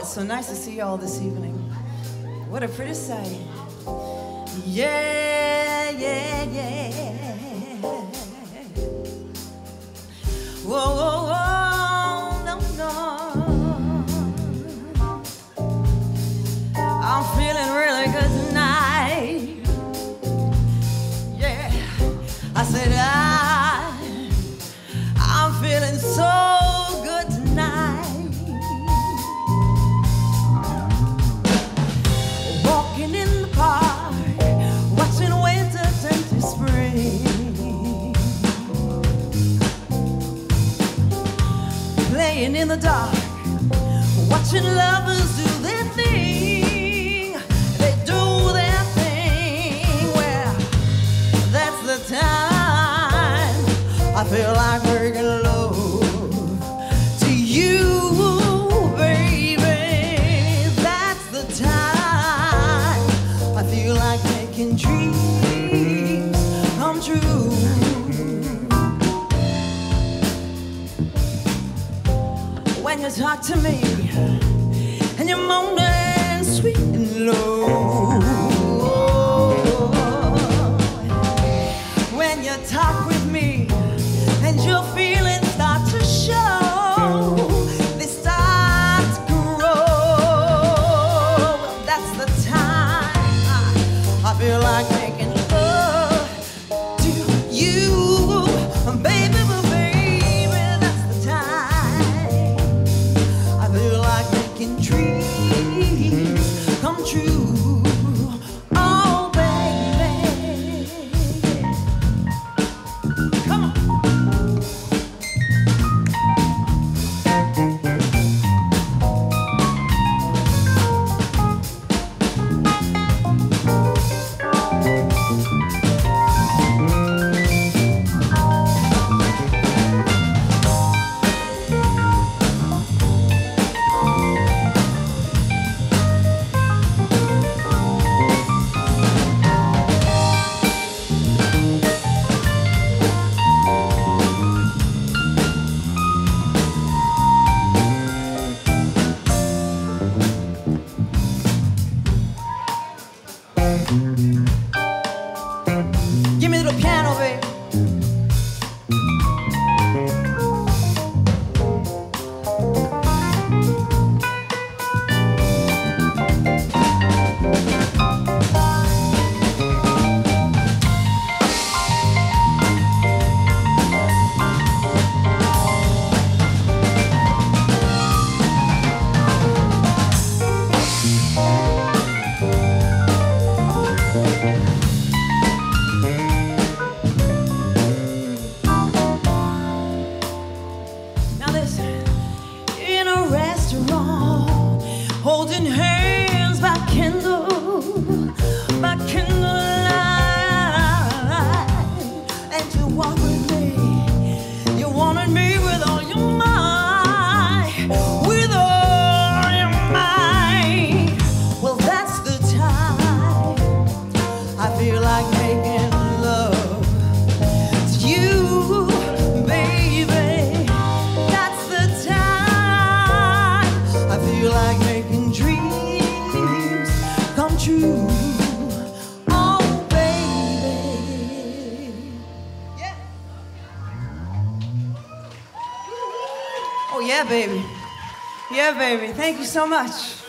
So nice to see you all this evening. What a pretty sight. Yeah, yeah, yeah. Whoa, whoa, whoa, no, no. I'm feeling really good tonight. Yeah, I said I'm feeling so good tonight. Walking in the park, watching winter turn to spring, playing in the dark, watching lovers do their thing. They do their thing. Well, that's the time I feel like making love to you, baby. That's the time I feel like making dreams come true. When you talk to me and you're moaning sweet and low, when you talk with me and your feelings start to show, they start to grow. That's the time I feel like making love to you, baby, baby. That's the time I feel like making dreams come true. Oh, baby, come on. Give me a little piano, baby. Now listen, in a restaurant, holding hands by candlelight, and you walk with me. You wanted me with all your might, with all your might. Well, that's the time I feel like making love to you, baby. That's the time I feel like making dreams come true. Oh, baby. Yeah. Oh, yeah, baby. Yeah, baby. Thank you so much.